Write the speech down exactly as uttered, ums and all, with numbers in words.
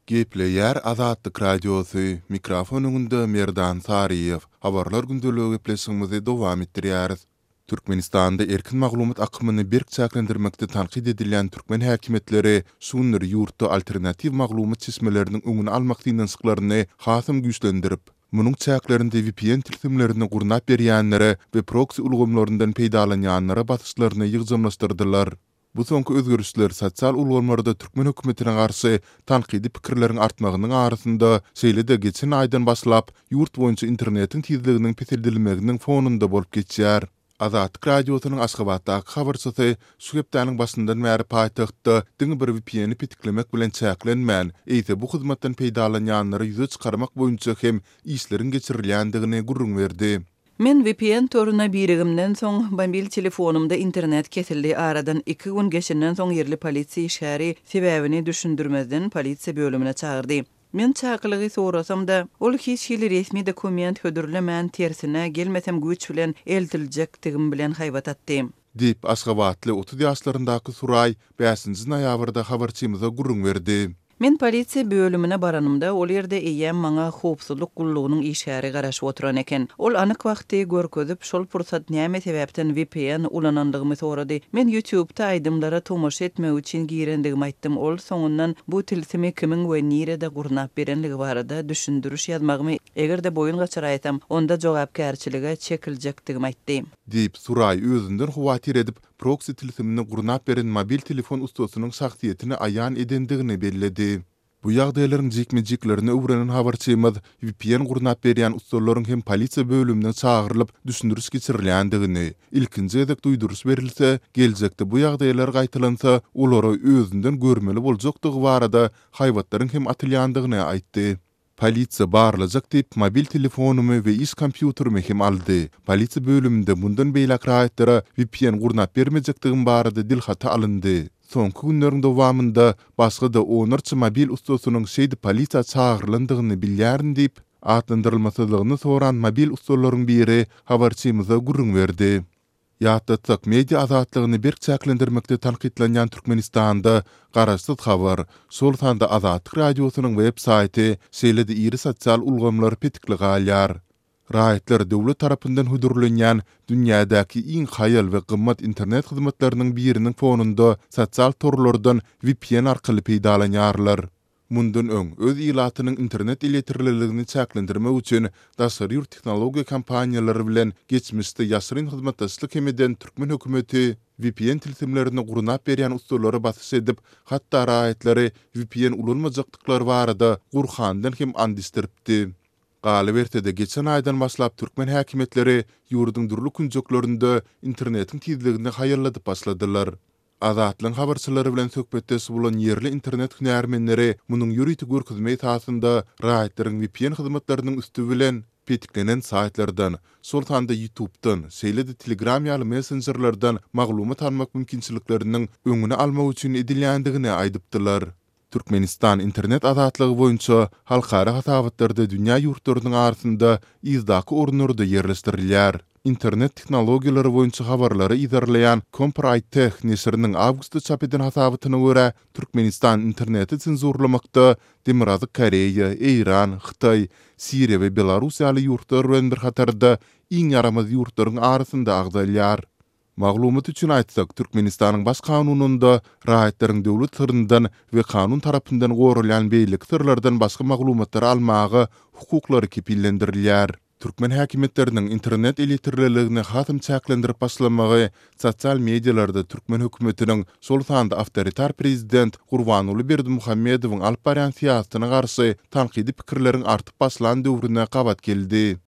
Gepleyer Azatlyk Radiosu mikrofonunda Merdan Sariyev. Habarlar gündölügi gepleşigimizi dowam etdirýäris. Türkmenistanda erkin maglumat akymyny berkçäklendirmekde tanqid edilen türkmen häkimetleri sunur ýurtda alternativ maglumat çeşmeleriniň öňüni almakdyň syklaryny hasym güýçlendirip, munyň çäklerinde V P N tilsimlerini gurnap berýänlere we proxy ulgamlaryndan peýdalanýanlara batyşlaryny ýygjamlaşdyrdylar. Bu soňky özgörüşler sosial ulgamlarda türkmen hökümetine garşy tanqidi pikirleriň artmagynyň arasynda şeýle-de geçen aýdan başlap ýurt boýunça internetiň tezliginiň pesildilmeginiň fonunda bolup geçýär. Azatlyk Radiosynyň Aşgabatdaky habarçysy şu hepdeniň başyndan bäri paýtagtda diňe bir V P N-i pitiklemek bilen çäklenmän, eýse bu hyzmatdan peýdalanýanlary ýüze çykarmak boýunça hem işleriň geçirilýändigine gurrun berdi. Men V P N toruna birigimden soň mobil telefonumda internet kesildi. Aradan iki gün geçenden soň yerli polisiýa şäheri sebäbini düşündirmezden polisiýa bölümine çağırdy. Men çağırlygy sorasamda, ol hiç hili resmi dokument hödürlemän tersine gelmesem güç bilen eltiljekdigim bilen haýbat atdy. Dip Aşgabatly otuz ýaşlaryndaky Suray beşinji noýabrda habarçymyza gurrun berdi. Men polisiýa bölümine baranymda ol ýerde eýem maňa howpsuzlyk gullugynyň işäri garaşyp oturan eken. Ol anyk wagty görkezip şol pursat näme sebäpden V P N ulanandygymy sorady. Men YouTube'da aýdymlara tomoş etmek üçin girendigimi aýtdym. Ol soňundan bu tilsimi kimiň we nirede gurnap berenligi barada düşündürüş ýazmagymy egerde boýun gaçyraýsam, onda jogapkärçilige çekiljekdigimi aýtdy. Dip Suray özünden huwatir edip proxy tilsimini gurnap beren mobil telefon ustasynyň şahsiýetini aýan edendigini bellädi. Bu ýagdaýlaryň jikme-jiklerini öwrenen habarçymyz V P N gurnap berýän ustalaryň hem polisiýa bölümine çağırlyp düşündürüş geçirilýändigini, ilkinji edek duýduruş berilse, geljekde bu ýagdaýlar gaýtalansa, olary özünden görmeli boljakdygy barada haýwatlaryň hem atylýandygyny aýtdy. Polisiýa barlajak dip mobil telefonumy we iş kompýuterymy hem aldy. Polisiýa bölüminde bundan beýlek raýatlara V P N gurnap bermejekdigim barada dilhata alındy. Soňky günleriň dowamında başga da onarçy mobil ustasynyň şeýdi polisiýa çağırlandygyny bilýärin diýip atlandyrylmasylygyny soran mobil ustalaryň biri habarçymyza gurrun berdi. Ýatdatsak media azatlygyny berkçäklendirmekde tanqidlenýän Türkmenistanda garaşsyz habar, şol sanda Azatlyk Radiosynyň web saýty şeýle-de iri sosial ulgamlar petikli galýar. Raýatlar döwlet tarapyndan hödürlenýän dünýädäki iň haýal we gymmat internet hyzmatlarynyň biriniň fonunda sosial torlardan V P N arkaly peýdalanýarlar. Mundan öň öz ilatynyň internet iletirliligini çäklendirmek üçin daşary ýurt teknologiýa kompaniýalary bilen geçmişde ýaşyryn hyzmatdaşlyk hemeden türkmen hökümeti V P N tilsimlerini gurnap berýän ustalary basyş edip, hatda raýatlary V P N ulanmajakdyklary barada gurhandan hem andistiripdi. Galy bertede geçen aýdan başlap türkmen häkimetleri ýurduň durly künjeklerinde internetiň tezligini haýalladyp başladylar. Azatlyň habarçylary bilen söhbetdeşip bolan yerli internet hünärmenleri munyň ýuridik görkezme esasynda raýatlaryň V P N hyzmatlarynyň üstü bilen petiklenen saýtlardan, şol tanda YouTube'dan, şeýle-de Telegram ýaly messengerlerden maglumat almak mümkinçilikleriniň öňüne almak üçin edilýändigini aýdypdylar. Türkmenistan internet azatlygy boýunça halkara hasabatlarda dünýä ýurtlarynyň arasynda izdaky ornurda ýerleşdirilýär. Internet teknologiýalary boýunça habarlary idarlayan Compright nesriniň awgustda çap eden hasabatyna görä Türkmenistan interneti senzurlamakda Demirazı Koreýa, Eýran, Hytaý, Siriýa we Belarusiýa ýaly ýurtlar bilen bir hatarda iň ýaramaz ýurtlaryň arasynda agdalýar. Maglumat üçin aýtsak, Türkmenistanyň baş kanununda raýatlaryň döwlet sırryndan we kanun tarapyndan gorulýan beýlik sırlardan başga maglumatlar almagy hukuklary kepillendirilýär. Türkmen häkimetleriniň internet eletirliligini hasym çäklendirip başlamagy sosial medialarda türkmen hökümetiniň şol sanda awtoritar prezident Gurbanuly Berdimuhammedowyň alyp barýan siýasatyna garşy tanqidi pikirleriň artyp başlan döwrüne gabat geldi.